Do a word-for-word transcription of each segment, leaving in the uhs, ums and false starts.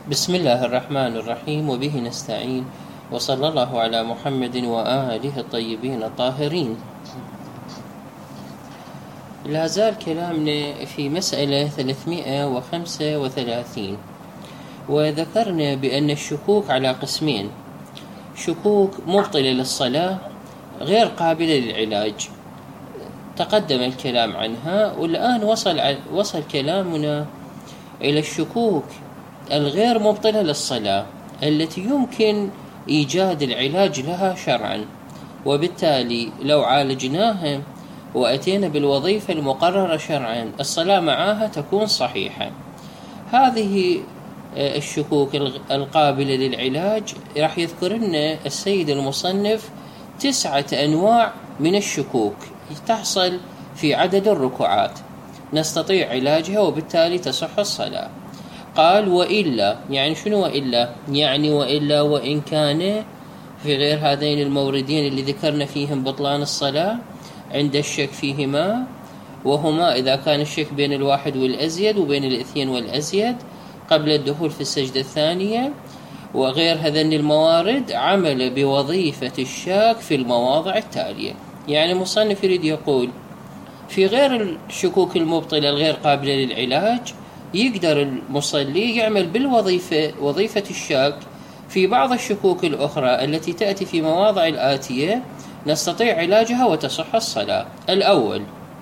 بسم الله الرحمن الرحيم، وبه نستعين، وصلى الله على محمد وآله الطيبين الطاهرين. لا زال كلامنا في مسألة ثلاثمائة وخمسة وثلاثين، وذكرنا بأن الشكوك على قسمين: شكوك مبطلة للصلاة غير قابلة للعلاج، تقدم الكلام عنها، والآن وصل وصل كلامنا إلى الشكوك الغير مبطلة للصلاة التي يمكن إيجاد العلاج لها شرعا، وبالتالي لو عالجناها وأتينا بالوظيفة المقررة شرعا الصلاة معها تكون صحيحة. هذه الشكوك القابلة للعلاج راح يذكر لنا السيد المصنف تسعة أنواع من الشكوك تحصل في عدد الركوعات نستطيع علاجها وبالتالي تصح الصلاة. قال: وإلا، يعني شنو وإلا؟ يعني وإلا وإن كان في غير هذين الموردين اللي ذكرنا فيهم بطلان الصلاة عند الشك فيهما، وهما إذا كان الشك بين الواحد والأزيد وبين الاثنين والأزيد قبل الدخول في السجدة الثانية، وغير هذين الموارد عمل بوظيفة الشاك في المواضع التالية. يعني المصنف يريد يقول في غير الشكوك المبطلة الغير قابلة للعلاج يقدر المصلي يعمل بالوظيفة وظيفة الشاك في بعض الشكوك الأخرى التي تأتي في مواضع الآتية نستطيع علاجها وتصح الصلاة. الأول: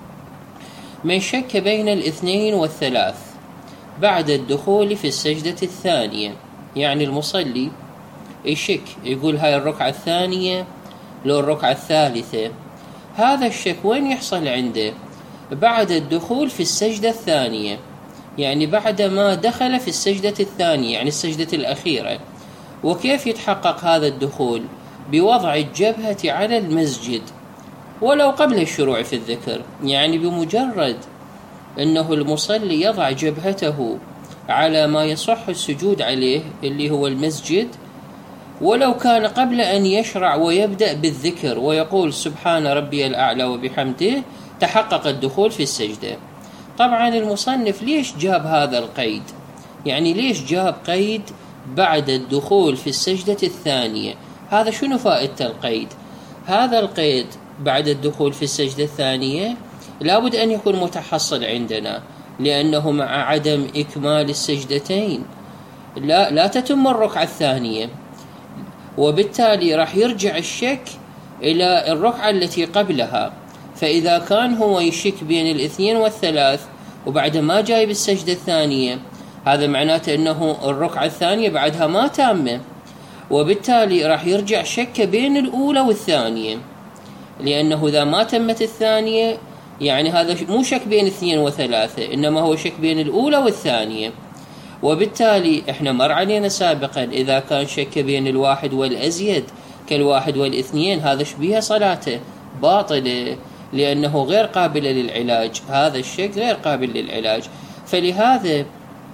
من شك بين الاثنين والثلاث بعد الدخول في السجدة الثانية. يعني المصلي يشك، يقول هاي الركعة الثانية لو الركعة الثالثة. هذا الشك وين يحصل عنده؟ بعد الدخول في السجدة الثانية، يعني بعد ما دخل في السجدة الثانية، يعني السجدة الأخيرة. وكيف يتحقق هذا الدخول؟ بوضع الجبهة على المسجد ولو قبل الشروع في الذكر. يعني بمجرد أنه المصلي يضع جبهته على ما يصح السجود عليه اللي هو المسجد، ولو كان قبل أن يشرع ويبدأ بالذكر ويقول سبحان ربي الأعلى وبحمده، تحقق الدخول في السجدة. طبعا المصنف ليش جاب هذا القيد؟ يعني ليش جاب قيد بعد الدخول في السجدة الثانية؟ هذا شنو فائدة القيد؟ هذا القيد بعد الدخول في السجدة الثانية لابد أن يكون متحصل عندنا، لأنه مع عدم إكمال السجدتين لا, لا تتم الركعة الثانية، وبالتالي راح يرجع الشك إلى الركعة التي قبلها. فإذا كان هو يشك بين الاثنين والثلاث وبعد ما جاي بالسجدة الثانية، هذا معناته أنه الركعة الثانية بعدها ما تامة، وبالتالي راح يرجع شك بين الأولى والثانية، لأنه إذا ما تمت الثانية يعني هذا مو شك بين اثنين وثلاثة، إنما هو شك بين الأولى والثانية. وبالتالي إحنا مر علينا سابقا إذا كان شك بين الواحد والأزيد كالواحد والاثنين، هذا شبيه صلاته باطلة لأنه غير قابل للعلاج، هذا الشك غير قابل للعلاج. فلهذا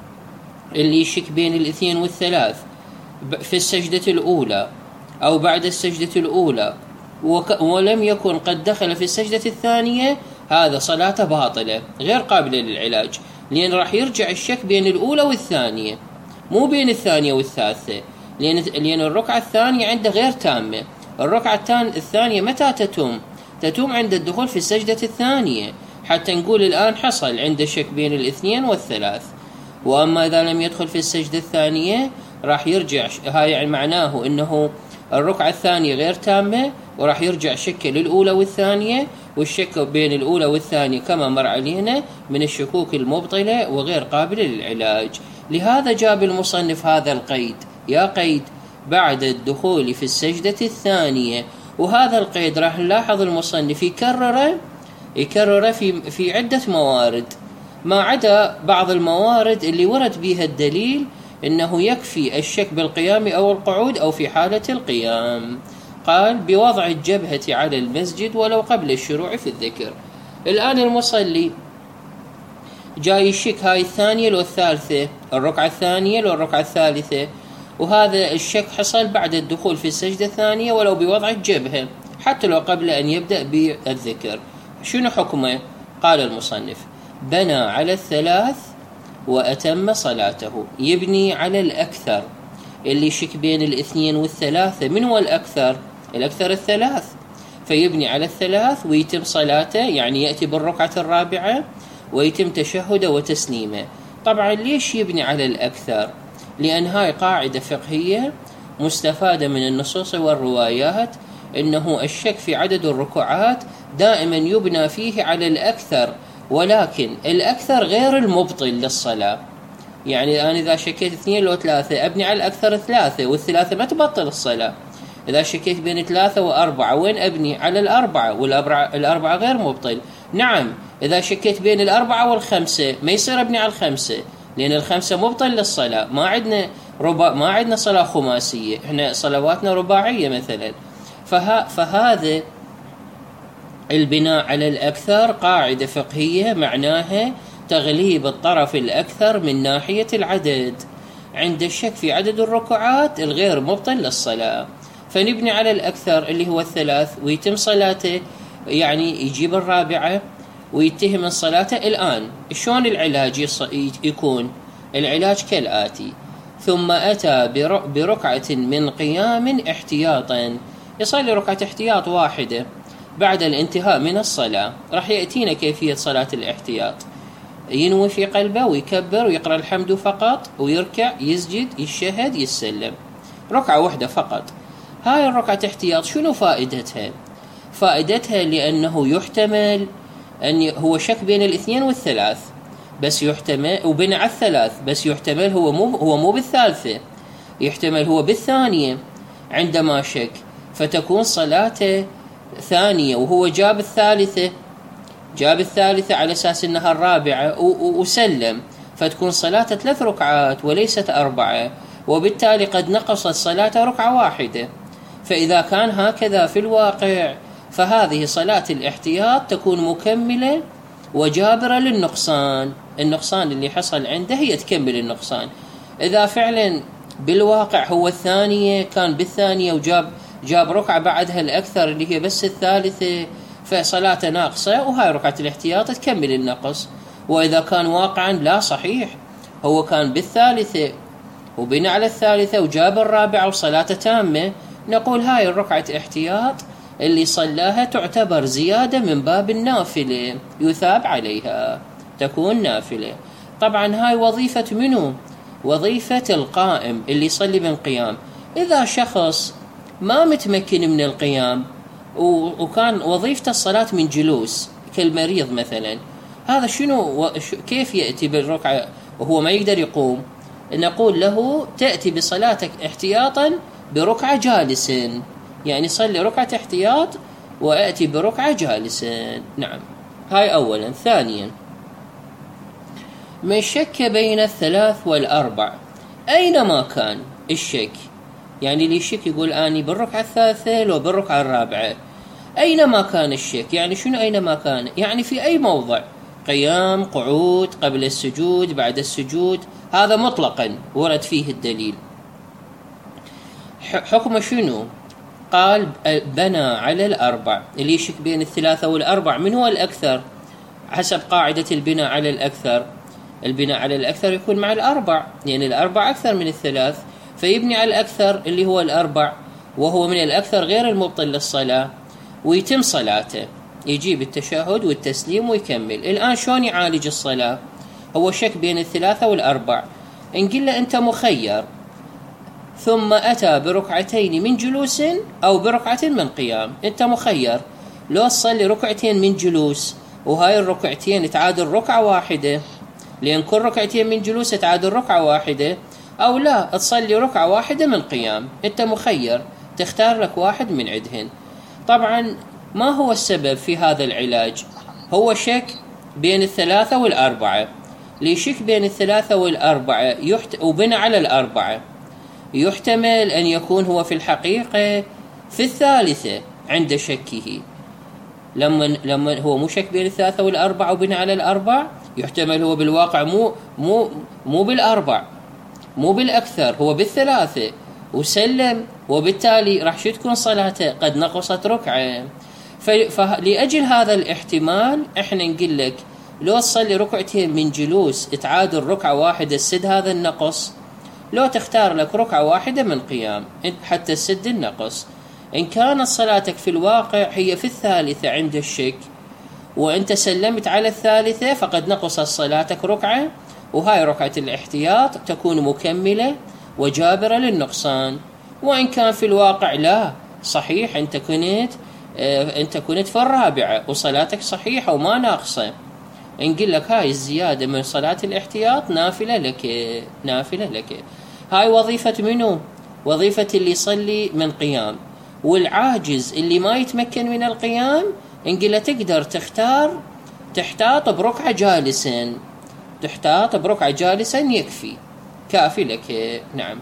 اللي يشك بين الاثنين والثلاث في السجدة الأولى أو بعد السجدة الأولى ولم يكن قد دخل في السجدة الثانية، هذا صلاته باطلة غير قابلة للعلاج، لأن راح يرجع الشك بين الأولى والثانية مو بين الثانية والثالثة، لأن لأن الركعة الثانية عنده غير تامة. الركعة الثانية متى تتم؟ تتم عند الدخول في السجدة الثانية، حتى نقول الآن حصل عنده شك بين الاثنين والثلاث. وأما إذا لم يدخل في السجدة الثانية راح يرجع، هاي يعني معناه أنه الركعة الثانية غير تامة، وراح يرجع شك للأولى والثانية، والشك بين الأولى والثانية كما مر علينا من الشكوك المبطلة وغير قابلة للعلاج. لهذا جاب المصنف هذا القيد، يا قيد بعد الدخول في السجدة الثانية. وهذا القيد راح نلاحظ المصنف يكرره يكرره في في عدة موارد، ما عدا بعض الموارد اللي ورد بها الدليل إنه يكفي الشك بالقيام أو القعود أو في حالة القيام. قال: بوضع الجبهة على المسجد ولو قبل الشروع في الذكر. الآن المصلي جاي يشك هاي الثانية لو الثالثة، الركعة الثانية لو الركعة الثالثة، وهذا الشك حصل بعد الدخول في السجدة الثانية ولو بوضع الجبهة حتى لو قبل أن يبدأ بالذكر. شنو حكمه؟ قال المصنف: بنى على الثلاث وأتم صلاته. يبني على الأكثر، اللي يشك بين الاثنين والثلاثة. من هو الأكثر؟ الأكثر الثلاث، فيبني على الثلاث ويتم صلاته، يعني يأتي بالركعة الرابعة ويتم تشهده وتسليمه. طبعا ليش يبني على الأكثر؟ لأن هاي قاعدة فقهية مستفادة من النصوص والروايات، إنه الشك في عدد الركوعات دائما يبنى فيه على الأكثر، ولكن الأكثر غير المبطل للصلاة. يعني أنا إذا شكيت اثنين لو ثلاثة أبني على الأكثر ثلاثة، والثلاثة ما تبطل الصلاة. إذا شكيت بين ثلاثة وأربعة وين أبني؟ على الأربعة، والأربعة الأربعة غير مبطل. نعم إذا شكيت بين الأربعة والخمسة ما يصير أبني على الخمسة، لأن الخمسة مبطل للصلاة. ما عندنا ربع، ما عندنا صلاة خماسية، إحنا صلواتنا رباعية مثلا. فها فهذا البناء على الأكثر قاعدة فقهية معناها تغليب الطرف الأكثر من ناحية العدد عند الشك في عدد الركعات الغير مبطل للصلاة. فنبني على الأكثر اللي هو الثلاث ويتم صلاته، يعني يجيب الرابعة ويتهم صلاته. الآن شلون العلاج يكون؟ العلاج كالآتي: ثم أتى بركعة من قيام احتياطا، يصلي ركعة احتياط واحدة بعد الانتهاء من الصلاة. راح يأتينا كيفية صلاة الاحتياط. ينوي في قلبه ويكبر ويقرأ الحمد فقط، ويركع يسجد يشهد يسلم، ركعة واحدة فقط. هاي الركعة احتياط شنو فائدتها؟ فائدتها لأنه يحتمل أن هو شك بين الاثنين والثلاث، بس يحتمل، وبين على الثلاث بس يحتمل هو مو هو مو بالثالثة، يحتمل هو بالثانية عندما شك، فتكون صلاته ثانية وهو جاب الثالثة، جاب الثالثة على أساس أنها الرابعة وسلم، فتكون صلاته ثلاث ركعات وليست أربعة، وبالتالي قد نقصت صلاته ركعة واحدة. فإذا كان هكذا في الواقع فهذه صلاة الاحتياط تكون مكملة وجابرة للنقصان. النقصان اللي حصل عنده هي تكمل النقصان. إذا فعلا بالواقع هو الثانية كان بالثانية وجاب جاب ركعة بعدها الأكثر اللي هي بس الثالثة، فصلاته ناقصة، وهاي ركعة الاحتياط تكمل النقص. وإذا كان واقعا لا صحيح، هو كان بالثالثة وبنى على الثالثة وجاب الرابعة وصلاته تامة، نقول هاي الركعة احتياط اللي صلاها تعتبر زيادة من باب النافلة، يثاب عليها، تكون نافلة. طبعا هاي وظيفة منه؟ وظيفة القائم اللي يصلي من قيام. إذا شخص ما متمكن من القيام وكان وظيفة الصلاة من جلوس كالمريض مثلا، هذا شنو كيف يأتي بالركعة وهو ما يقدر يقوم؟ نقول له تأتي بصلاتك احتياطا بركعة جالس، يعني صلي ركعة احتياط وأتي بركعة جالسا. نعم، هاي أولا. ثانيا، من شك بين الثلاث والأربع أينما كان الشك، يعني اللي يشك يقول أني بالركعة الثالثة لو بالركعة الرابعة، أينما كان الشك. يعني شنو أينما كان؟ يعني في أي موضع، قيام، قعود، قبل السجود، بعد السجود، هذا مطلقا ورد فيه الدليل. حكم شنو؟ قال بنى على الأربع. اللي يشك بين الثلاثة والأربع من هو الأكثر؟ حسب قاعدة البناء على الأكثر، البناء على الأكثر يكون مع الأربع، يعني الأربع أكثر من الثلاث، فيبني على الأكثر اللي هو الأربع، وهو من الأكثر غير المبطل للصلاة، ويتم صلاته، يجيب التشهد والتسليم ويكمل. الآن شلون يعالج الصلاة؟ هو شك بين الثلاثة والأربع، نقول له أنت مخير، ثم أتى بركعتين من جلوس أو بركعة من قيام. أنت مخير، لو تصلي ركعتين من جلوس وهاي الركعتين تعادل ركعة واحدة، لأن كل ركعتين من جلوس تعادل ركعة واحدة، أو لا تصلي ركعة واحدة من قيام. أنت مخير، تختار لك واحد من عدهن. طبعا ما هو السبب في هذا العلاج؟ هو شك بين الثلاثة والأربعة. ليشك بين الثلاثة والأربعة يحت... وبنى على الأربعة، يحتمل أن يكون هو في الحقيقة في الثالثة عند شكه. لما لما هو مو شك بين الثلاثة والأربعة وبنى على الأربع، يحتمل هو بالواقع مو مو مو بالأربع، مو بالأكثر، هو بالثلاثة وسلم، وبالتالي راح شو تكون صلاته؟ قد نقصت ركعة. فلأجل هذا الاحتمال احنا نقول لك لو تصلي ركعتين من جلوس تعادل ركعة واحدة تسد هذا النقص، لو تختار لك ركعة واحدة من قيام حتى تسد النقص. إن كانت صلاتك في الواقع هي في الثالثة عند الشك وأنت سلمت على الثالثة، فقد نقصت صلاتك ركعة، وهاي ركعة الاحتياط تكون مكملة وجابرة للنقصان. وإن كان في الواقع لا، صحيح أنت كنت آه أنت كنت في الرابعة وصلاتك صحيحة وما ناقصة، نقول لك هاي الزيادة من صلاة الاحتياط نافلة لك، نافلة لك. هاي وظيفة منو؟ وظيفة اللي يصلي من قيام. والعاجز اللي ما يتمكن من القيام نقول له تقدر تختار تحتاط بركعة جالسا، تحتاط بركعة جالسا يكفي، كافي لك. نعم.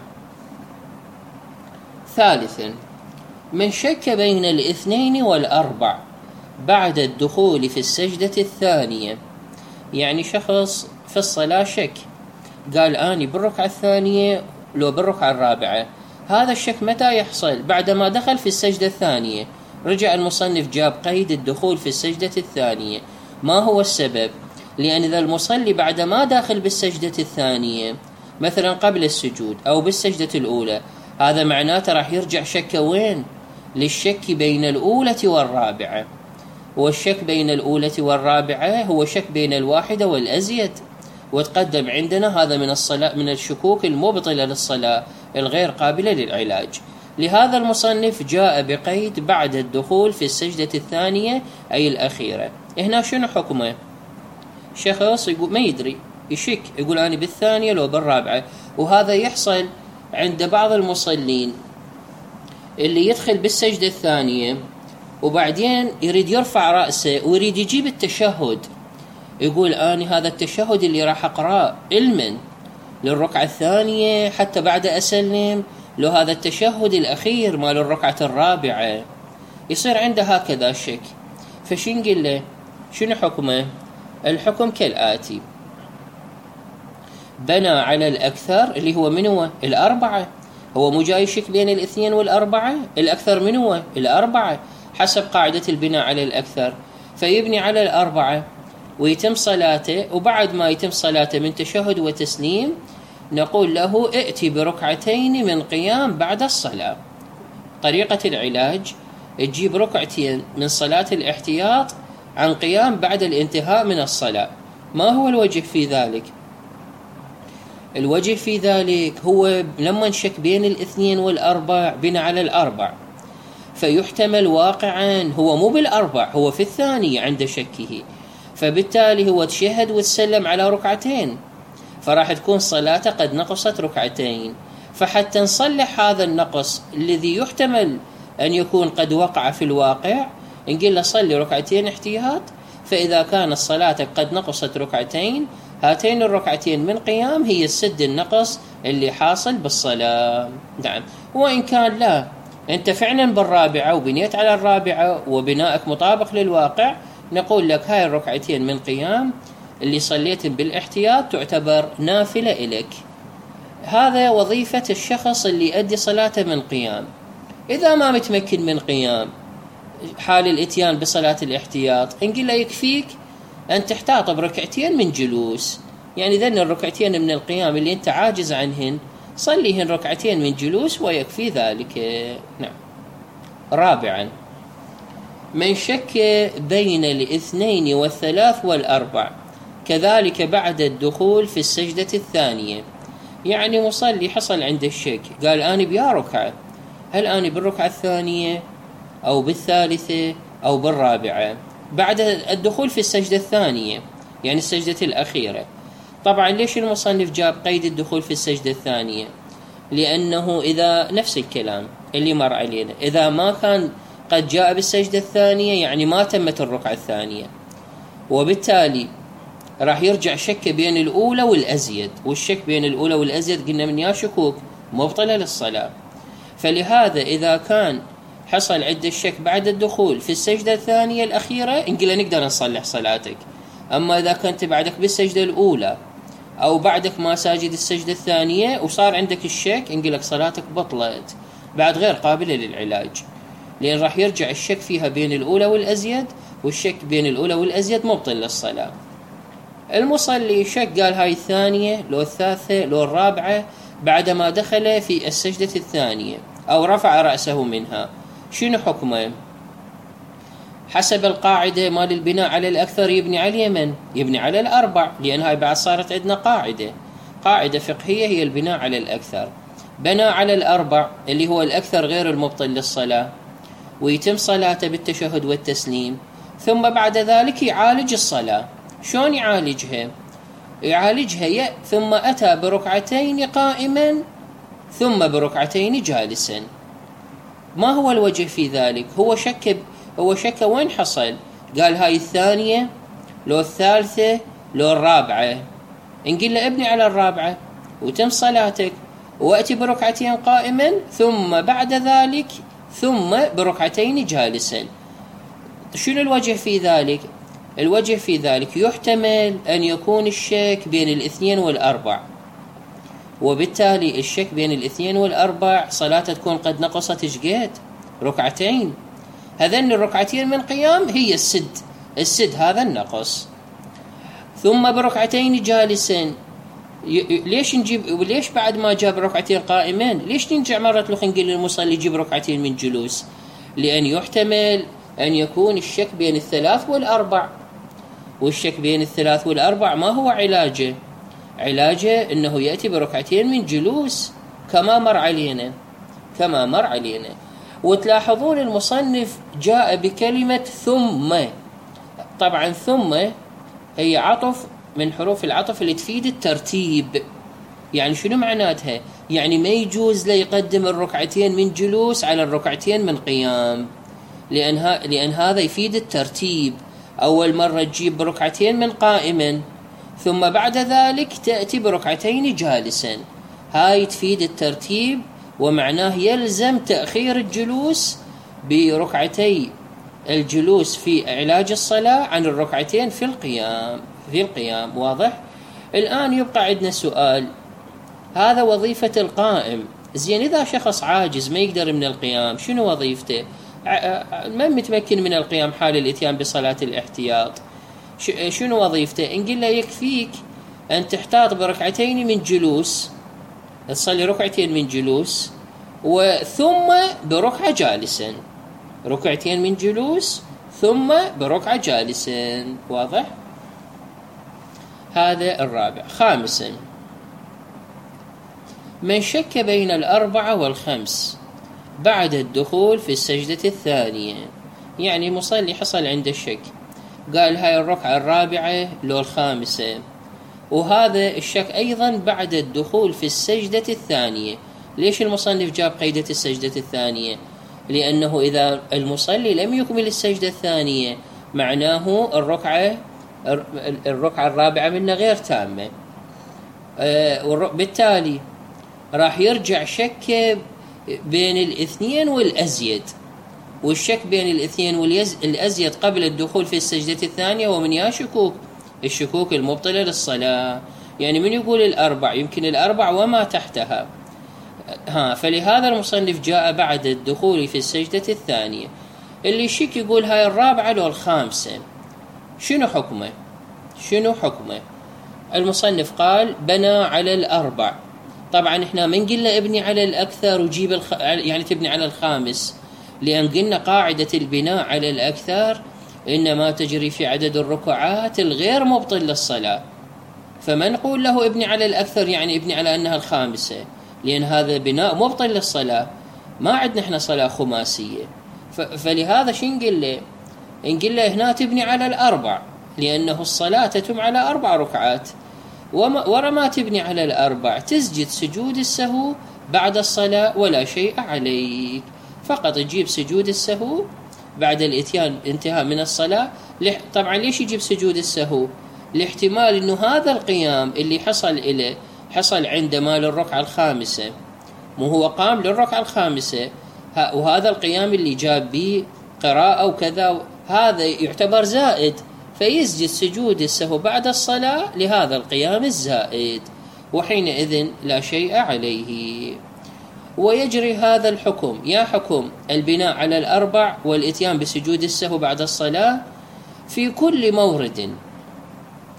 ثالثا، من شك بين الاثنين والأربع بعد الدخول في السجدة الثانية، يعني شخص في الصلاة شك، قال آني بالركعة الثانية لو بالركعة الرابعة. هذا الشك متى يحصل؟ بعدما دخل في السجدة الثانية. رجع المصنف جاب قيد الدخول في السجدة الثانية. ما هو السبب؟ لأن إذا المصلي بعدما داخل بالسجدة الثانية مثلا قبل السجود أو بالسجدة الأولى، هذا معناته راح يرجع شك وين؟ للشك بين الأولى والرابعة. والشك بين الأولى والرابعة هو شك بين الواحدة والأزيد، وتقدم عندنا هذا من الصلاة من الشكوك المبطلة للصلاة الغير قابلة للعلاج. لهذا المصنف جاء بقيد بعد الدخول في السجدة الثانية أي الأخيرة. هنا شنو حكمه؟ شخص يقول ما يدري، يشك، يقول أنا بالثانية لو بالرابعة. وهذا يحصل عند بعض المصلين اللي يدخل بالسجدة الثانية وبعدين يريد يرفع رأسه ويريد يجيب التشهد، يقول أنا هذا التشهد اللي راح أقرأ علما للركعة الثانية حتى بعد أسلم، لو هذا التشهد الأخير مال الركعة الرابعة. يصير عنده هكذا الشك. فشين نقول له؟ شنو حكمه؟ الحكم كالآتي: بنى على الأكثر اللي هو من هو؟ الأربعة. هو مو جاي يشك بين الاثنين والأربعة، الأكثر من هو؟ الأربعة، حسب قاعدة البناء على الأكثر. فيبني على الأربعة ويتم صلاته، وبعد ما يتم صلاته من تشهد وتسليم نقول له ائتي بركعتين من قيام بعد الصلاة. طريقة العلاج: تجيب ركعتين من صلاة الاحتياط عن قيام بعد الانتهاء من الصلاة. ما هو الوجه في ذلك؟ الوجه في ذلك هو لما نشك بين الاثنين والأربع بنى على الأربع، فيحتمل واقعا هو مو بالأربع، هو في الثانية عند شكه، فبالتالي هو تشهد وتسلم على ركعتين، فراح تكون صلاته قد نقصت ركعتين. فحتى نصلح هذا النقص الذي يحتمل أن يكون قد وقع في الواقع، نقول له صلي ركعتين احتياط، فإذا كانت صلاتك قد نقصت ركعتين، هاتين الركعتين من قيام هي السد النقص اللي حاصل بالصلاة. نعم. وإن كان لا، أنت فعلا بالرابعة وبنيت على الرابعة وبنائك مطابق للواقع، نقول لك هاي الركعتين من قيام اللي صليت بالاحتياط تعتبر نافلة إليك. هذا وظيفة الشخص اللي يؤدي صلاته من قيام. إذا ما متمكن من قيام حال الاتيان بصلاة الاحتياط، نقول له يكفيك أن تحتاط بركعتين من جلوس، يعني ذن الركعتين من القيام اللي أنت عاجز عنهن صليهن ركعتين من جلوس ويكفي ذلك. نعم. رابعا، من شك بين الاثنين والثلاث والأربع كذلك بعد الدخول في السجدة الثانية، يعني مصلي حصل عند الشك، قال أنا بيا ركعة، هل أنا بالركعة الثانية أو بالثالثة أو بالرابعة بعد الدخول في السجدة الثانية، يعني السجدة الأخيرة. طبعا ليش المصنف جاب قيد الدخول في السجدة الثانية؟ لأنه إذا نفس الكلام اللي مر علينا، إذا ما كان قد جاء بالسجدة الثانية يعني ما تمت الركعة الثانية، وبالتالي راح يرجع شك بين الأولى والأزيد، والشك بين الأولى والأزيد قلنا من يا شكوك مبطلة للصلاة. فلهذا إذا كان حصل عند الشك بعد الدخول في السجدة الثانية الأخيرة، نقول نقدر نصلح صلاتك. أما إذا كنت بعدك بالسجدة الأولى أو بعدك ما ساجد السجدة الثانية وصار عندك الشك، نقول لك صلاتك بطلت بعد غير قابلة للعلاج، لأن راح يرجع الشك فيها بين الأولى والأزيد، والشك بين الأولى والأزيد مبطل للصلاة. المصلي شك قال هاي الثانية لو الثالثة لو الرابعة بعدما دخل في السجدة الثانية أو رفع رأسه منها، شنو حكمه؟ حسب القاعدة مال البناء على الأكثر يبني على اليمن، يبني على الأربع، لأن هاي بعد صارت عندنا قاعدة قاعدة فقهية هي البناء على الأكثر. بنى على الأربع اللي هو الأكثر غير المبطل للصلاة، ويتم صلاته بالتشهد والتسليم، ثم بعد ذلك يعالج الصلاة. شلون يعالجها؟ يعالجها ي... ثم أتى بركعتين قائما ثم بركعتين جالسا. ما هو الوجه في ذلك؟ هو شك هو شك وين حصل؟ قال هاي الثانية لو الثالثة لو الرابعة، نقول له ابني على الرابعة وتم صلاتك، وأتي بركعتين قائما ثم بعد ذلك ثم بركعتين جالسا. شنو الوجه في ذلك؟ الوجه في ذلك يحتمل أن يكون الشك بين الاثنين والأربع، وبالتالي الشك بين الاثنين والأربع صلاته تكون قد نقصت شقد ركعتين. هذين الركعتين من قيام هي السد السد هذا النقص. ثم بركعتين جالسا، ليش نجيب وليش بعد ما جاب ركعتين قائمين ليش نرجع مرة اخرى نقول للمصلي يجيب ركعتين من جلوس؟ لأن يحتمل أن يكون الشك بين الثلاث والأربع، والشك بين الثلاث والأربع ما هو علاجه؟ علاجه أنه يأتي بركعتين من جلوس كما مر علينا كما مر علينا وتلاحظون المصنف جاء بكلمة ثم. طبعا ثم هي عطف من حروف العطف اللي تفيد الترتيب. يعني شنو معناتها؟ يعني ما يجوز لا يقدم الركعتين من جلوس على الركعتين من قيام، لأن, ها لأن هذا يفيد الترتيب. أول مرة تجيب بركعتين من قائما ثم بعد ذلك تأتي بركعتين جالسا، هاي تفيد الترتيب، ومعناه يلزم تأخير الجلوس بركعتي الجلوس في علاج الصلاة عن الركعتين في القيام في القيام واضح؟ الآن يبقى عندنا سؤال، هذا وظيفة القائم. زين إذا شخص عاجز ما يقدر من القيام شنو وظيفته؟ ما متمكن من القيام حال الاتيان بصلاة الاحتياط، شنو وظيفته؟ نقول له يكفيك أن تحتاط بركعتين من جلوس، تصلي ركعتين من جلوس وثم بركعة جالسا، ركعتين من جلوس ثم بركعة جالسا. واضح؟ هذا الرابع. خامسا، من شك بين الأربعة والخمس بعد الدخول في السجدة الثانية، يعني مصلي حصل عنده الشك، قال هاي الركعة الرابعة لو الخامسة، وهذا الشك أيضا بعد الدخول في السجدة الثانية. ليش المصنف جاب قيدة السجدة الثانية؟ لأنه إذا المصلي لم يكمل السجدة الثانية معناه الركعة الركعة الرابعة منها غير تامة، بالتالي راح يرجع شك بين الاثنين والأزيد، والشك بين الاثنين والأزيد قبل الدخول في السجدة الثانية ومن يا شكوك الشكوك المبطلة للصلاة. يعني من يقول الأربع يمكن الأربع وما تحتها، ها فلهذا المصنف جاء بعد الدخول في السجدة الثانية. اللي يشك يقول هاي الرابعة لو الخامسة، شنو حكمه؟ شنو حكمه؟ المصنف قال بنى على الأربع. طبعا احنا من قلنا ابني على الأكثر وجيب الخ... يعني تبني على الخامس، لأن قلنا قاعدة البناء على الأكثر إنما تجري في عدد الركعات الغير مبطل للصلاة، فما نقول له ابني على الأكثر يعني ابني على أنها الخامسة، لأن هذا بناء مبطل للصلاة، ما عندنا احنا صلاة خماسية. ف... فلهذا شو نقول له؟ نقول له هنا تبني على الأربع، لأنه الصلاة تتم على أربع ركعات، وما ورا ما تبني على الأربع تسجد سجود السهو بعد الصلاة ولا شيء عليك، فقط تجيب سجود السهو بعد الاتيان انتهاء من الصلاة. طبعا ليش يجيب سجود السهو؟ لاحتمال انه هذا القيام اللي حصل إليه حصل عندما للركعة الخامسة، مو هو قام للركعة الخامسة، وهذا القيام اللي جاب به قراءة وكذا هذا يعتبر زائد، فيسجد سجود السهو بعد الصلاة لهذا القيام الزائد، وحينئذ لا شيء عليه. ويجري هذا الحكم يا حكم البناء على الأربع والإتيان بسجود السهو بعد الصلاة في كل مورد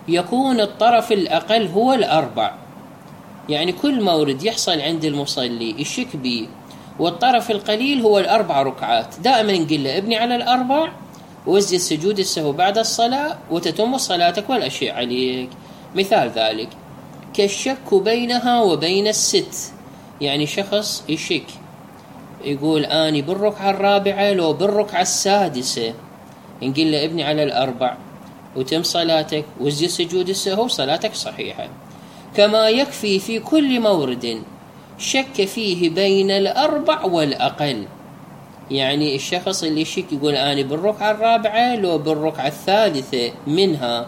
يكون الطرف الأقل هو الأربع، يعني كل مورد يحصل عند المصلي يشك به والطرف القليل هو الأربع ركعات، دائما نقول له ابني على الأربع واسجد سجود السهو بعد الصلاة وتتم صلاتك ولا شيء عليك. مثال ذلك كالشك بينها وبين الست، يعني شخص يشك يقول أني بالركعة الرابعة لو بالركعة السادسة، نقول له ابني على الأربع وتم صلاتك واسجد سجود السهو صلاتك صحيحة. كما يكفي في كل مورد شك فيه بين الأربع والأقل، يعني الشخص اللي يشك يقول أنا بالركعة الرابعة لو بالركعة الثالثة منها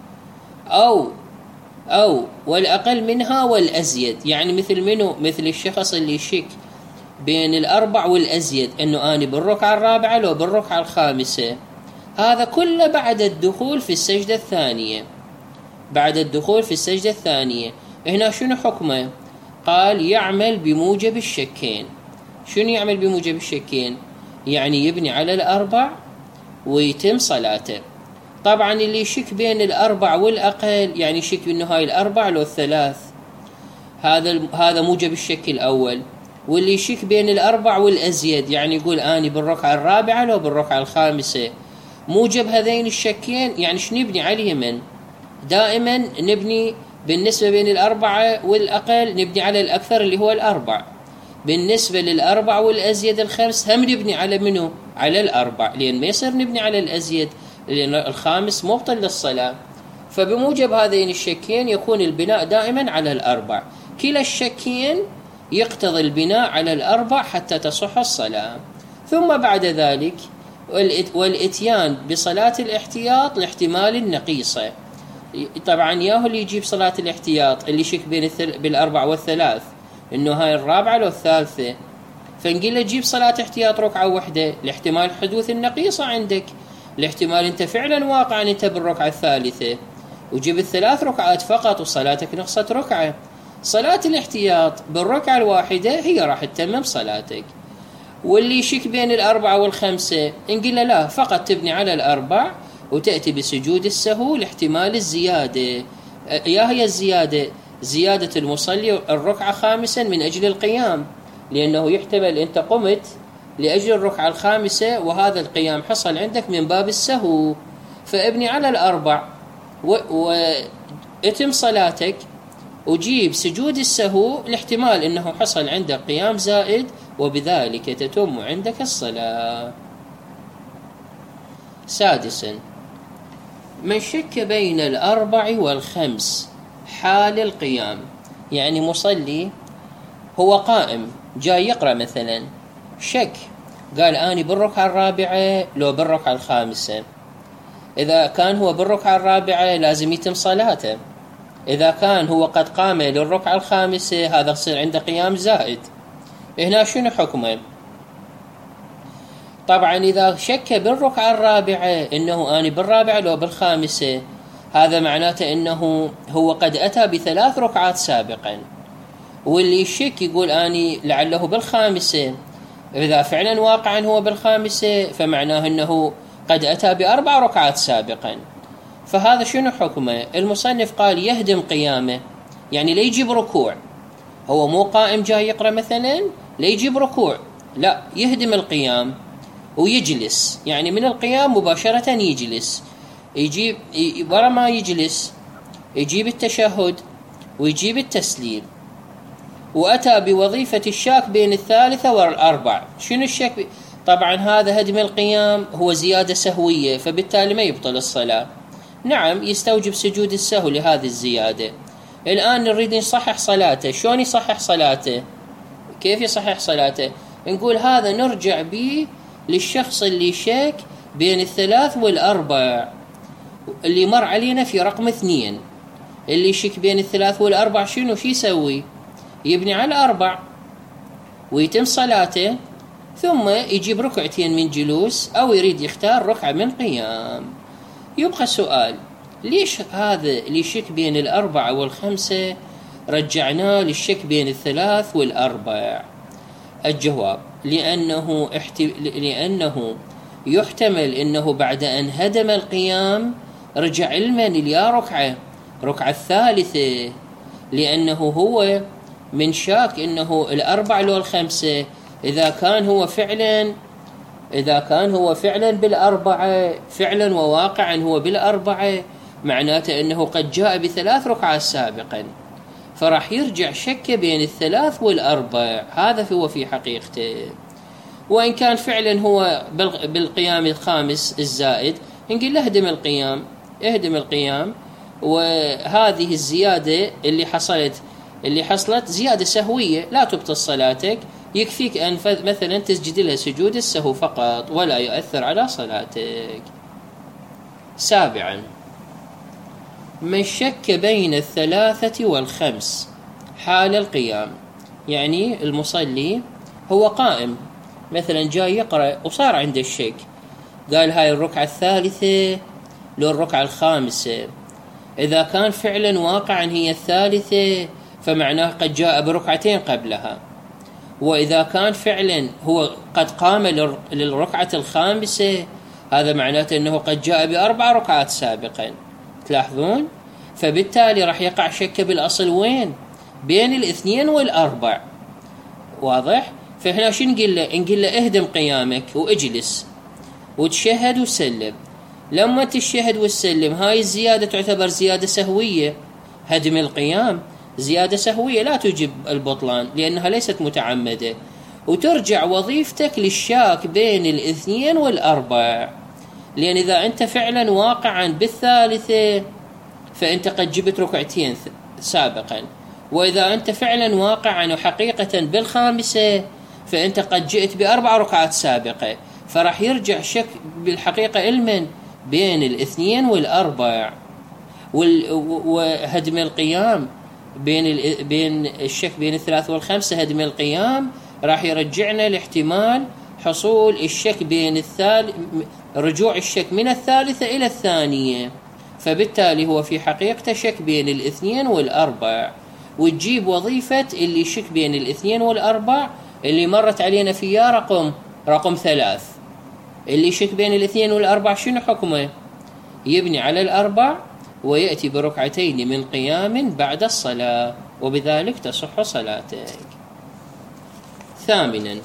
أو أو والأقل منها والأزيد، يعني مثل منه مثل الشخص اللي يشك بين الأربع والأزيد أنه أنا بالركعة الرابعة لو بالركعة الخامسة، هذا كله بعد الدخول في السجدة الثانية. بعد الدخول في السجدة الثانية هنا شنو حكمه؟ قال يعمل بموجب الشكين. شنو يعمل بموجب الشكين؟ يعني يبني على الأربع ويتم صلاته. طبعا اللي يشك بين الأربع والأقل يعني يشك إنه هاي الأربع لو الثلاث، هذا هذا موجب الشك الأول. واللي يشك بين الأربع والأزيد يعني يقول أنا بالركعة الرابعة لو بالركعة الخامسة، موجب هذين الشكين يعني شنو نبني عليه؟ من دائما نبني بالنسبة بين الأربعة والأقل نبني على الأكثر اللي هو الأربع، بالنسبة للأربع والأزيد الخمس هم نبني على منه؟ على الأربع، لأن ما يصير نبني على الأزيد لأن الخامس مبطل للصلاة. فبموجب هذين الشكين يكون البناء دائما على الأربع، كلا الشكين يقتضي البناء على الأربع حتى تصح الصلاة. ثم بعد ذلك والإتيان بصلاة الاحتياط لاحتمال النقيصة. طبعا ياهو اللي يجيب صلاة الاحتياط اللي يشك بين بالأربع والثلاث إنه هاي الرابعة لو الثالثة، فنقول له جيب صلاة احتياط ركعة واحدة لاحتمال حدوث النقيصة عندك، لاحتمال أنت فعلا واقعا أنت بالركعة الثالثة وجيب الثلاث ركعات فقط وصلاتك نقصت ركعة. صلاة الاحتياط بالركعة الواحدة هي راح تتمم صلاتك. واللي يشك بين الأربعة والخمسة نقول له لا، فقط تبني على الأربع وتأتي بسجود السهو لاحتمال الزيادة. يا هي الزيادة زيادة المصلي الركعة خامسا من أجل القيام، لأنه يحتمل أنت قمت لأجل الركعة الخامسة وهذا القيام حصل عندك من باب السهو، فابني على الأربع واتم صلاتك وجيب سجود السهو لاحتمال أنه حصل عندك قيام زائد وبذلك تتم عندك الصلاة. سادسا من شك بين الأربع والخمس حال القيام، يعني مصلي هو قائم جاي يقرأ مثلا شك قال أني بالركعة الرابعة لو بالركعة الخامسة، إذا كان هو بالركعة الرابعة لازم يتم صلاته، إذا كان هو قد قام للركعة الخامسة هذا يصير عنده قيام زائد. هنا شنو حكمه؟ طبعا إذا شك بالركعة الرابعة إنه أنا بالرابعة لو بالخامسة، هذا معناته إنه هو قد أتى بثلاث ركعات سابقا، واللي يشك يقول أني لعله بالخامسة، إذا فعلا واقعا هو بالخامسة فمعناه أنه قد أتى بأربع ركعات سابقا. فهذا شنو حكمه؟ المصنف قال يهدم قيامه، يعني لا يجيب ركوع، هو مو قائم جاي يقرأ مثلا لا يجيب ركوع، لا يهدم القيام ويجلس، يعني من القيام مباشرة يجلس، يجيب ورا ما يجلس يجيب التشهد ويجيب التسليم، وأتى بوظيفة الشاك بين الثالثة والأربع. شنو الشك؟ طبعا هذا هدم القيام هو زيادة سهوية، فبالتالي ما يبطل الصلاة. نعم يستوجب سجود السهو لهذه الزيادة. الآن نريد نصحح صلاته. شلون يصحح صلاته؟ كيف يصحح صلاته؟ نقول هذا نرجع به للشخص اللي شك بين الثلاث والأربع اللي مر علينا في رقم اثنين. اللي يشك بين الثلاث والأربع شنو شي يسوي؟ يبني على أربع ويتم صلاته، ثم يجيب ركعتين من جلوس أو يريد يختار ركعة من قيام. يبقى السؤال ليش هذا اللي يشك بين الأربعة والخمسة رجعناه للشك بين الثلاث والأربع؟ الجواب لأنه, احت... لأنه يحتمل أنه بعد أن هدم القيام رجع علما اليا ركعة ركعة الثالثة، لأنه هو من شاك إنه الأربع لو الخمسة. إذا كان هو فعلا إذا كان هو فعلا بالأربعة، فعلا وواقعا هو بالأربعة، معناته أنه قد جاء بثلاث ركعات سابقا، فراح يرجع شك بين الثلاث والأربع. هذا هو في حقيقته. وإن كان فعلا هو بالقيام الخامس الزائد، نقول له اهدم القيام اهدم القيام وهذه الزيادة اللي حصلت اللي حصلت زيادة سهوية لا تبطل صلاتك، يكفيك أن مثلا تسجد لها سجود السهو فقط ولا يؤثر على صلاتك. سابعا، من شك بين الثلاثة والخمس حال القيام، يعني المصلي هو قائم مثلا جاي يقرأ وصار عنده الشك، قال هاي الركعة الثالثة لو الركعة الخامسة. إذا كان فعلا واقعا هي الثالثة فمعناه قد جاء بركعتين قبلها، وإذا كان فعلا هو قد قام للركعة الخامسة هذا معناته أنه قد جاء بأربع ركعات سابقا. تلاحظون؟ فبالتالي راح يقع شك بالأصل وين؟ بين الاثنين والأربع. واضح؟ فهنا شو نقول له؟ نقول له اهدم قيامك واجلس وتشهد وسلم. لما تشهد وتسلم هاي الزيادة تعتبر زيادة سهوية. هدم القيام زيادة سهوية لا توجب البطلان لأنها ليست متعمدة، وترجع وظيفتك للشاك بين الاثنين والأربع. لأن إذا أنت فعلا واقعا بالثالثة فأنت قد جبت ركعتين سابقا، وإذا أنت فعلا واقعا وحقيقة بالخامسة فأنت قد جئت بأربع ركعات سابقة، فراح يرجع شك بالحقيقة علما بين الاثنين والأربع. وهدم القيام بين بين الشك بين الثلاثة والخمسة، هدم القيام راح يرجعنا لاحتمال حصول الشك بين الثالث، رجوع الشك من الثالثة إلى الثانية، فبالتالي هو في حقيقته شك بين الاثنين والأربع. وتجيب وظيفة اللي يشك بين الاثنين والأربع اللي مرت علينا فيها رقم رقم ثلاث. اللي يشك بين الاثنين والأربع شنو حكمه؟ يبني على الأربع ويأتي بركعتين من قيام بعد الصلاة، وبذلك تصح صلاتك. ثامنا،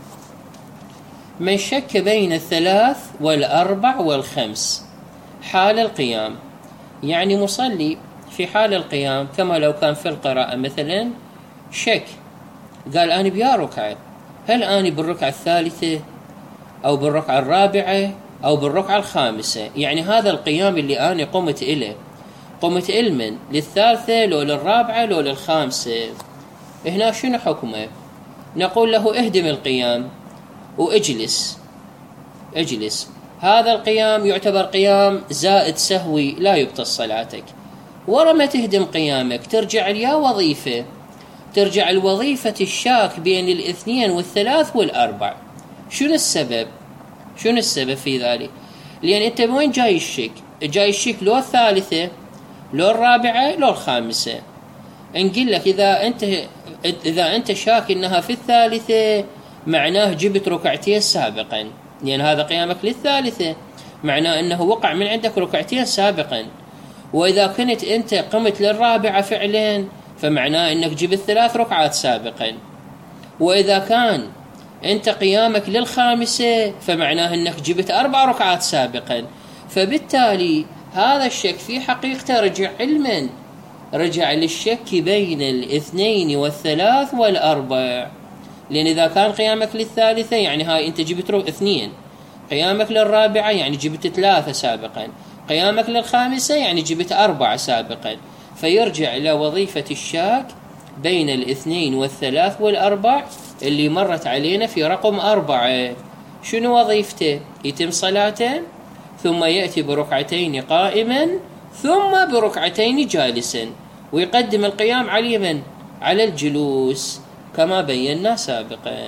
من شك بين الثلاث والأربع والخمس حال القيام، يعني مصلي في حال القيام كما لو كان في القراءة مثلا شك، قال أنا بيا ركعة، هل أنا بالركعة الثالثة أو بالركعة الرابعة أو بالركعة الخامسة؟ يعني هذا القيام اللي أنا قمت إليه قمت علما للثالثة لو للرابعة لو للخامسة، هنا شنو حكمه؟ نقول له اهدم القيام واجلس اجلس. هذا القيام يعتبر قيام زائد سهوي لا يبطل صلاتك. ورا ما تهدم قيامك ترجع ليا وظيفة، ترجع الوظيفة الشاك بين الاثنين والثلاث والأربع. شنو السبب؟ شنو السبب في ذلك؟ لأن أنت وين جاي الشك؟ جاي الشك لو الثالثة لو الرابعة لو الخامسة. نقول لك إذا أنت إذا أنت شاك إنها في الثالثة معناه جبت ركعتين سابقا، لأن هذا قيامك للثالثة، معناه أنه وقع من عندك ركعتين سابقا. وإذا كنت أنت قمت للرابعة فعلا فمعناه أنك جبت ثلاث ركعات سابقا. وإذا كان أنت قيامك للخامسة فمعناه أنك جبت أربع ركعات سابقا. فبالتالي هذا الشك في حقيقته رجع علما، رجع للشك بين الاثنين والثلاث والأربع. لأن إذا كان قيامك للثالثة يعني هاي أنت جبت اثنين، قيامك للرابعة يعني جبت ثلاثة سابقا، قيامك للخامسة يعني جبت أربعة سابقا. فيرجع إلى وظيفة الشاك بين الاثنين والثلاث والأربع اللي مرت علينا في رقم أربعة. شنو وظيفته؟ يتم صلاته ثم يأتي بركعتين قائما ثم بركعتين جالسا، ويقدم القيام على من؟ على الجلوس كما بينا سابقا.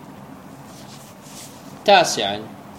تاسعا،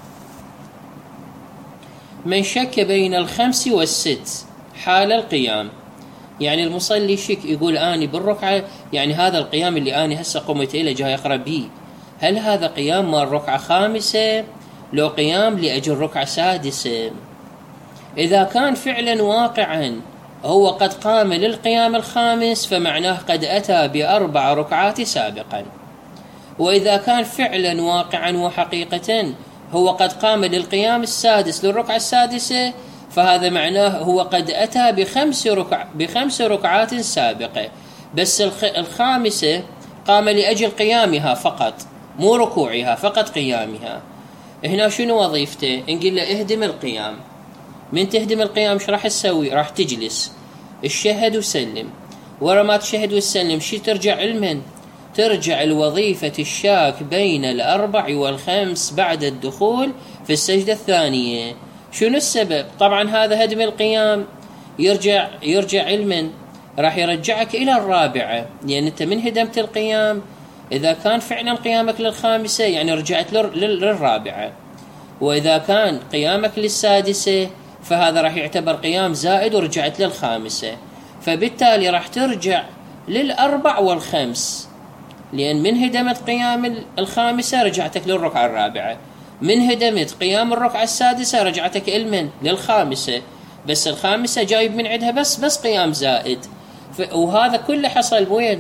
من شك بين الخمس والست حال القيام، يعني المصلي شك يقول أنا بالركعة، يعني هذا القيام اللي أنا هسه قمت إليه جاي أقرأ به، هل هذا قيام مال ركعة خامسة لو قيام لأجل ركعة سادسة؟ إذا كان فعلا واقعا هو قد قام للقيام الخامس فمعناه قد أتى بأربع ركعات سابقا. وإذا كان فعلا واقعا وحقيقة هو قد قام للقيام السادس للركعة السادسة فهذا معناه هو قد أتى بخمس, ركع بخمس ركعات سابقة، بس الخامسة قام لأجل قيامها فقط، مو ركوعها، فقط قيامها. هنا شنو وظيفته؟ نقول له اهدم القيام. من تهدم القيام شو راح تسوي؟ راح تجلس الشهد وسلم، ورا ما تشهد وتسلم شي ترجع علما؟ ترجع الوظيفة الشاك بين الأربع والخمس بعد الدخول في السجدة الثانية. شنو السبب؟ طبعا هذا هدم القيام يرجع يرجع علما، راح يرجعك إلى الرابعة، لأن أنت من هدمت القيام إذا كان فعلا قيامك للخامسة يعني رجعت للرابعة، وإذا كان قيامك للسادسة فهذا راح يعتبر قيام زائد ورجعت للخامسة، فبالتالي راح ترجع للأربع والخمس، لأن من هدمت قيام الخامسة رجعتك للركعة الرابعة، من هدمت قيام الركعة السادسة رجعتك علما للخامسة، بس الخامسة جايب من عندها بس بس قيام زائد. وهذا كله حصل وين؟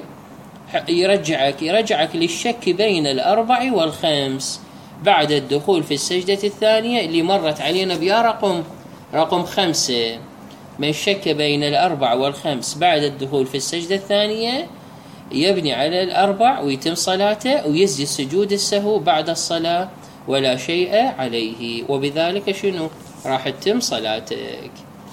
يرجعك يرجعك للشك بين الأربع والخمس بعد الدخول في السجدة الثانية اللي مرت علينا بيا رقم رقم خمسة. من شك بين الأربع والخمس بعد الدخول في السجدة الثانية يبني على الأربع ويتم صلاته ويسجد سجود السهو بعد الصلاة ولا شيء عليه، وبذلك شنو؟ راح تتم صلاتك.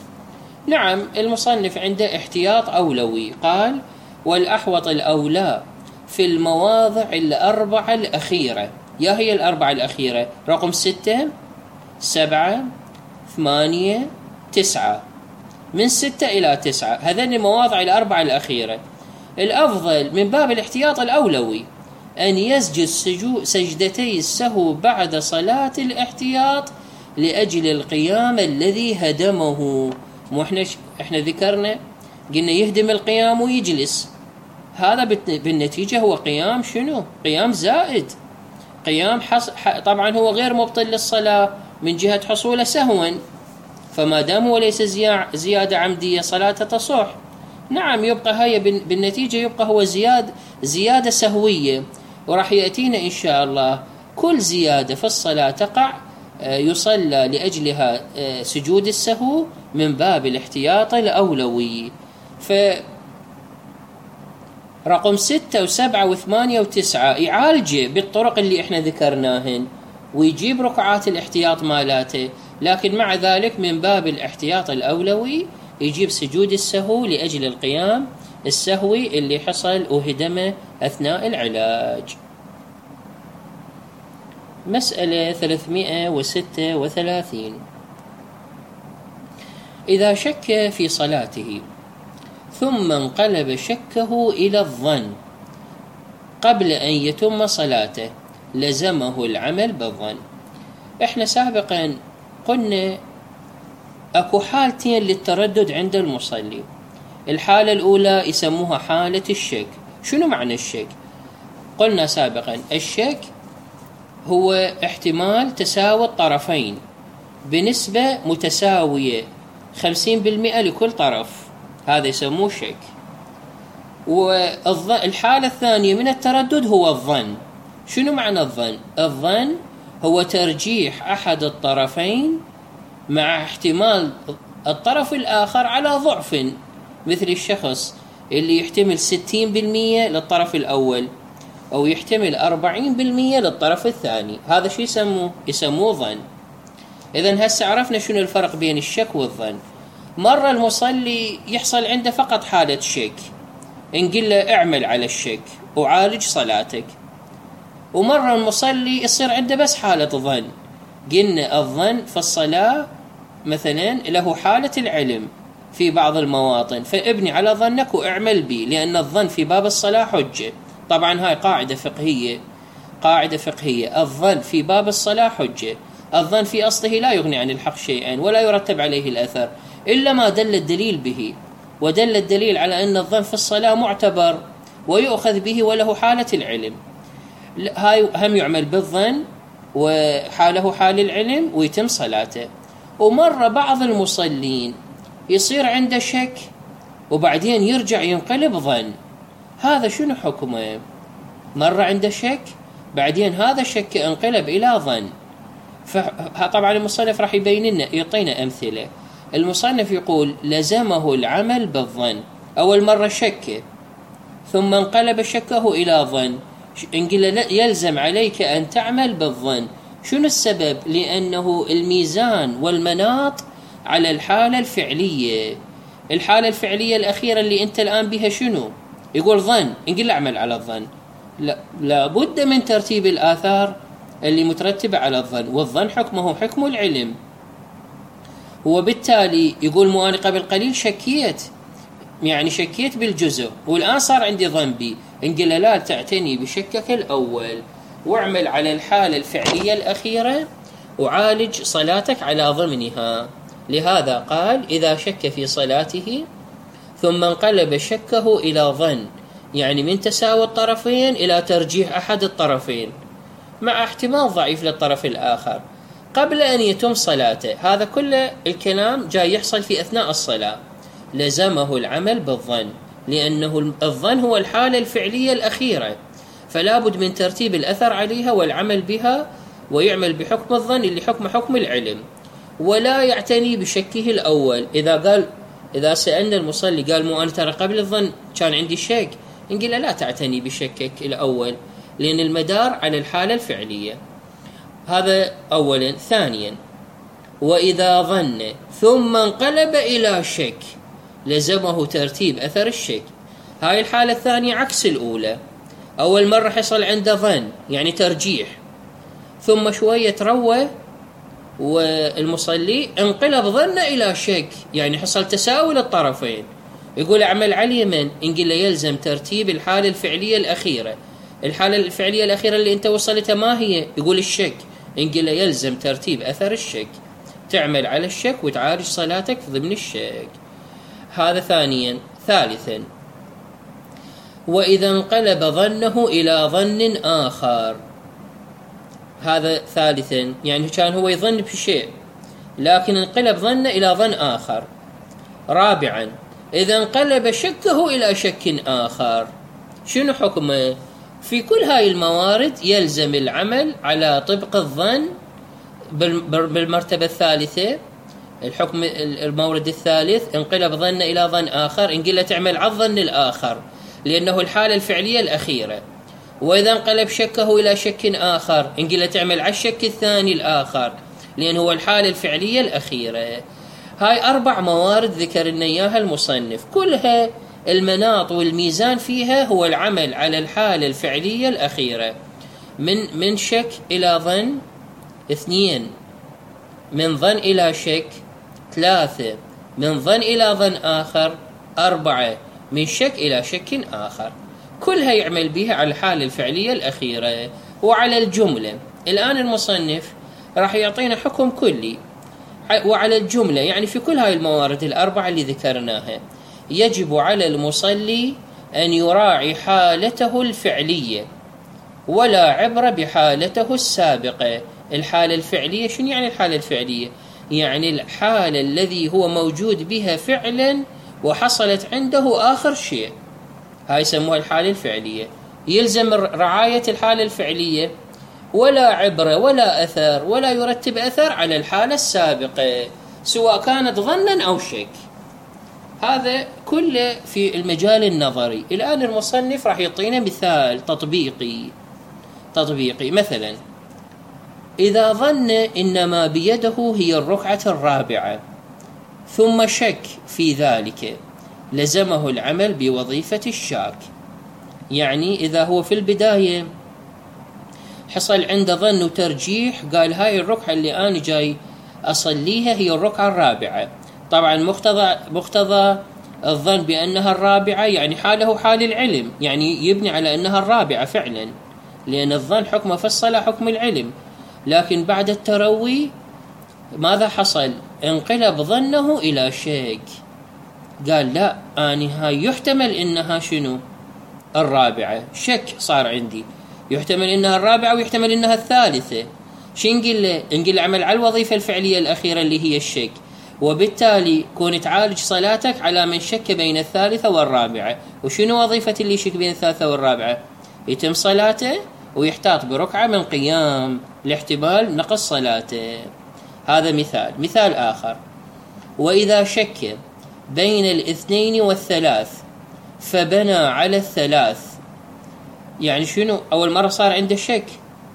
نعم، المصنف عنده احتياط أولوي، قال والأحوط الأولى في المواضع الأربعة الأخيرة. يا هي الأربعة الأخيرة؟ رقم ستة، سبعة، ثمانية، تسعة، من ستة إلى تسعة، هذين المواضع الأربعة الأخيرة. الأفضل من باب الاحتياط الأولوي أن يسجد سجدتي السهو بعد صلاة الاحتياط لأجل القيام الذي هدمه. مو احنا احنا ذكرنا قلنا يهدم القيام ويجلس، هذا بالنتيجة هو قيام شنو؟ قيام زائد، قيام حص... طبعا هو غير مبطل للصلاة من جهة حصوله سهوا، فما دام هو ليس زيادة عمدية صلاته تصح. نعم، يبقى هي بالنتيجة يبقى هو زياد زيادة سهوية، وراح يأتينا إن شاء الله كل زيادة في الصلاة تقع يصلى لأجلها سجود السهو من باب الاحتياط الأولوي. فرقم ستة وسبعة وثمانية وتسعة يعالجه بالطرق اللي احنا ذكرناهن ويجيب ركعات الاحتياط مالاته، لكن مع ذلك من باب الاحتياط الأولوي يجيب سجود السهو لأجل القيام السهوي اللي حصل وهدمه أثناء العلاج. مسألة ثلاثمائة وستة وثلاثين. إذا شك في صلاته ثم انقلب شكه إلى الظن قبل أن يتم صلاته لزمه العمل بالظن. إحنا سابقا قلنا أكو حالتين للتردد عند المصلي. الحالة الأولى يسموها حالة الشك. شنو معنى الشك؟ قلنا سابقا الشك هو احتمال تساوي الطرفين بنسبة متساوية خمسين بالمئة لكل طرف، هذا يسموه شك. والحالة الثانية من التردد هو الظن. شنو معنى الظن؟ الظن هو ترجيح أحد الطرفين مع احتمال الطرف الآخر على ضعف، مثل الشخص اللي يحتمل ستين بالمئة للطرف الأول أو يحتمل أربعين بالمئة للطرف الثاني، هذا شو يسموه؟ يسموه ظن. إذن هسه عرفنا شنو الفرق بين الشك والظن. مرة المصلي يحصل عنده فقط حالة شك، نقول له اعمل على الشك وعالج صلاتك، ومرة المصلي يصير عنده بس حالة ظن. قلنا الظن في الصلاة مثلا له حالة العلم في بعض المواطن، فابني على ظنك واعمل به، لأن الظن في باب الصلاة حجة. طبعا هاي قاعدة فقهية، قاعدة فقهية، الظن في باب الصلاة حجة. الظن في أصله لا يغني عن الحق شيئا ولا يرتب عليه الأثر إلا ما دل الدليل به، ودل الدليل على أن الظن في الصلاة معتبر ويؤخذ به وله حالة العلم. هاي هم يعمل بالظن وحاله حال العلم ويتم صلاته. ومرة بعض المصلين يصير عنده شك وبعدين يرجع ينقلب ظن، هذا شنو حكمه؟ مرة عنده شك بعدين هذا الشك انقلب إلى ظن. فطبعا المصنف راح يبين لنا، يعطينا أمثلة. المصنف يقول لزمه العمل بالظن، أول مرة شك ثم انقلب شكه إلى ظن، نقول يلزم عليك أن تعمل بالظن. شنو السبب؟ لأنه الميزان والمناط على الحالة الفعلية. الحالة الفعلية الأخيرة اللي أنت الآن بها شنو؟ يقول ظن، نقول اعمل على الظن. لا، لابد من ترتيب الآثار اللي مترتبة على الظن، والظن حكمه حكم العلم. وبالتالي يقول مو أنا قبل قليل شكيت، يعني شكيت بالجزء والآن صار عندي ظن بي، نقول لا تعتني بشكك الأول واعمل على الحالة الفعلية الأخيرة وعالج صلاتك على ضمنها. لهذا قال إذا شك في صلاته ثم انقلب شكه إلى ظن، يعني من تساوي الطرفين إلى ترجيح أحد الطرفين مع احتمال ضعيف للطرف الآخر قبل أن يتم صلاته. هذا كله الكلام جاي يحصل في أثناء الصلاة. لزمه العمل بالظن، لأنه الظن هو الحالة الفعلية الأخيرة، فلا بد من ترتيب الأثر عليها والعمل بها، ويعمل بحكم الظن اللي حكم حكم العلم، ولا يعتني بشكه الأول. إذا قال إذا سألنا المصلي قال مو أنا ترى قبل الظن كان عندي شك، نقول لا تعتني بشكك الأول، لأن المدار على الحالة الفعلية. هذا أولا. ثانيا، وإذا ظن ثم انقلب إلى شك لزمه ترتيب أثر الشك. هاي الحالة الثانية عكس الأولى. أول مرة حصل عنده ظن يعني ترجيح، ثم شوية تروى والمصلي انقلب ظن إلى شك، يعني حصل تساوي للطرفين. يقول أعمل على اليمن، نقول له يلزم ترتيب الحالة الفعلية الأخيرة. الحالة الفعلية الأخيرة اللي أنت وصلتها ما هي؟ يقول الشك، نقول له يلزم ترتيب أثر الشك، تعمل على الشك وتعالج صلاتك ضمن الشك. هذا ثانيا. ثالثا، وإذا انقلب ظنه إلى ظن آخر. هذا ثالثا، يعني كان هو يظن بشيء لكن انقلب ظنه إلى ظن آخر. رابعا، إذا انقلب شكه إلى شك آخر، شنو حكمه؟ في كل هاي الموارد يلزم العمل على طبق الظن بالمرتبة الثالثة. الحكم المورد الثالث انقلب ظن إلى ظن آخر، نقول له تعمل على الظن الآخر لأنه الحالة الفعلية الأخيرة. وإذا انقلب شكه إلى شك آخر، نقول له تعمل على الشك الثاني الآخر لأنه هو الحالة الفعلية الأخيرة. هاي أربع موارد ذكر لنا إياها المصنف، كلها المناط والميزان فيها هو العمل على الحالة الفعلية الأخيرة. من من شك إلى ظن. اثنين، من ظن إلى شك. ثلاثة، من ظن إلى ظن آخر. أربعة، من شك إلى شك آخر. كلها يعمل بها على الحالة الفعلية الأخيرة وعلى الجملة. الآن المصنف راح يعطينا حكم كلي وعلى الجملة، يعني في كل هاي الموارد الأربعة اللي ذكرناها يجب على المصلي أن يراعي حالته الفعلية ولا عبرة بحالته السابقة. الحالة الفعلية شنو يعني الحالة الفعلية؟ يعني الحالة الذي هو موجود بها فعلا وحصلت عنده آخر شيء، هاي يسموها الحالة الفعلية. يلزم رعاية الحالة الفعلية ولا عبرة ولا أثر ولا يرتب أثر على الحالة السابقة سواء كانت ظنا أو شك. هذا كله في المجال النظري. الآن المصنف راح يعطينا مثال تطبيقي. تطبيقي مثلا، إذا ظن إنما بيده هي الركعة الرابعة ثم شك في ذلك لزمه العمل بوظيفة الشاك. يعني إذا هو في البداية حصل عنده ظن وترجيح، قال هاي الركعة اللي أنا جاي أصليها هي الركعة الرابعة. طبعا مقتضى مقتضى الظن بأنها الرابعة يعني حاله حال العلم، يعني يبني على أنها الرابعة فعلا، لأن الظن حكمه في الصلاة حكم العلم. لكن بعد التروي ماذا حصل؟ انقلب ظنه إلى شك، قال لا أنا هاي يحتمل إنها شنو؟ الرابعة. شك صار عندي، يحتمل إنها الرابعة ويحتمل إنها الثالثة. شو نقول له؟ نقول له اعمل على الوظيفة الفعلية الأخيرة اللي هي الشك، وبالتالي كون تعالج صلاتك على من شك بين الثالثة والرابعة. وشنو وظيفة اللي يشك بين الثالثة والرابعة؟ يتم صلاته ويحتاط بركعة من قيام لاحتمال نقص صلاته. هذا مثال. مثال آخر: وإذا شك بين الاثنين والثلاث فبنى على الثلاث. يعني شنو؟ أول مرة صار عنده شك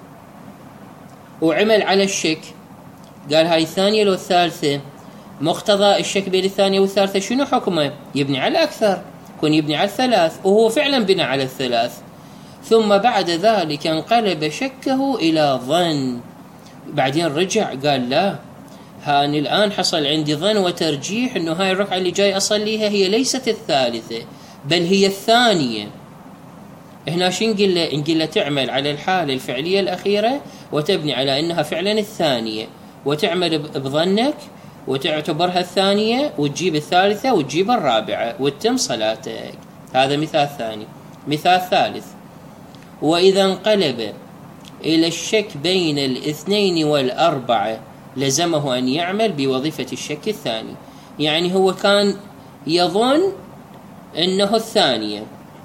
وعمل على الشك، قال هاي الثانية لو الثالثة. مقتضى الشك بين الثانية والثالثة شنو حكمه؟ يبني على الأكثر، يكون يبني على الثلاث، وهو فعلا بنى على الثلاث. ثم بعد ذلك انقلب شكه إلى ظن، بعدين رجع قال لا، هاني الآن حصل عندي ظن وترجيح أنه هاي الركعة اللي جاي أصليها هي ليست الثالثة بل هي الثانية. هنا شو نقول له؟ نقول له تعمل على الحالة الفعلية الأخيرة وتبني على أنها فعلا الثانية، وتعمل بظنك وتعتبرها الثانية، وتجيب الثالثة وتجيب الرابعة وتتم صلاتك. هذا مثال ثاني. مثال ثالث: وإذا انقلب إلى الشك بين الاثنين والأربعة لزمه أن يعمل بوظيفة الشك الثاني. يعني هو كان يظن أنه الثانية،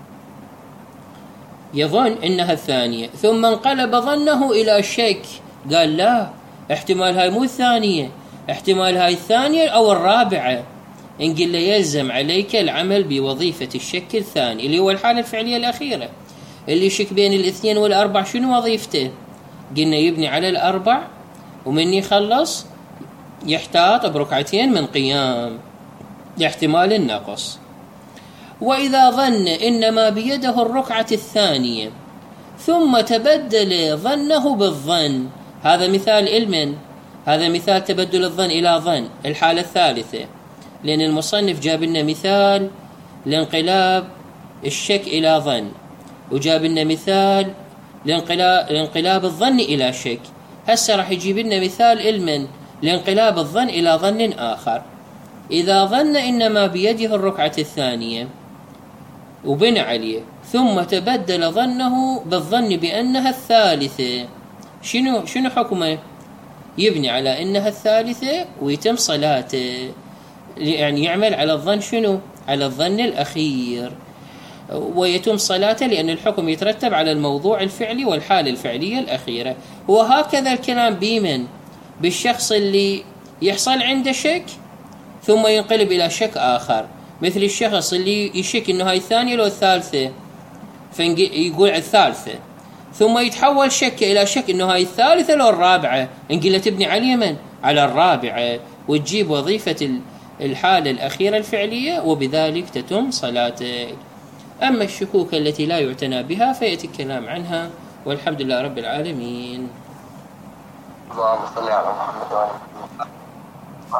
يظن أنها الثانية، ثم انقلب ظنه إلى الشك، قال لا، احتمال هاي مو الثانية، احتمال هاي الثانية أو الرابعة. نقول له يلزم عليك العمل بوظيفة الشك الثاني اللي هو الحالة الفعلية الأخيرة. اللي يشك بين الاثنين والأربع شنو وظيفته؟ قلنا يبني على الأربع، ومن يخلص يحتاط بركعتين من قيام لاحتمال النقص. وإذا ظن إنما بيده الركعة الثانية ثم تبدل ظنه بالظن، هذا مثال علم، هذا مثال تبدل الظن إلى ظن، الحالة الثالثة، لأن المصنف جاب لنا مثال لانقلاب الشك إلى ظن، وجاب لنا مثال لانقلاب, لانقلاب الظن إلى شك. هسه راح يجيب لنا مثال علم لانقلاب الظن إلى ظن آخر. إذا ظن إنما بيده الركعة الثانية وبنى عليه ثم تبدل ظنه بالظن بأنها الثالثة، شنو شنو حكمه؟ يبني على أنها الثالثة ويتم صلاته، يعني يعمل على الظن شنو؟ على الظن الأخير، ويتم صلاته، لأن الحكم يترتب على الموضوع الفعلي والحالة الفعلية الأخيرة. وهكذا الكلام بيمن بالشخص اللي يحصل عنده شك ثم ينقلب إلى شك آخر، مثل الشخص اللي يشك إنه هاي الثانية لو الثالثة فيقول الثالثة، ثم يتحول شك إلى شك إنه هاي الثالثة لو الرابعة، نقول له تبني على اليمن على الرابعة وتجيب وظيفة الحالة الأخيرة الفعلية، وبذلك تتم صلاتك. أما الشكوك التي لا يعتنى بها فيأتي الكلام عنها، والحمد لله رب العالمين. اللهم صل على محمد وعلى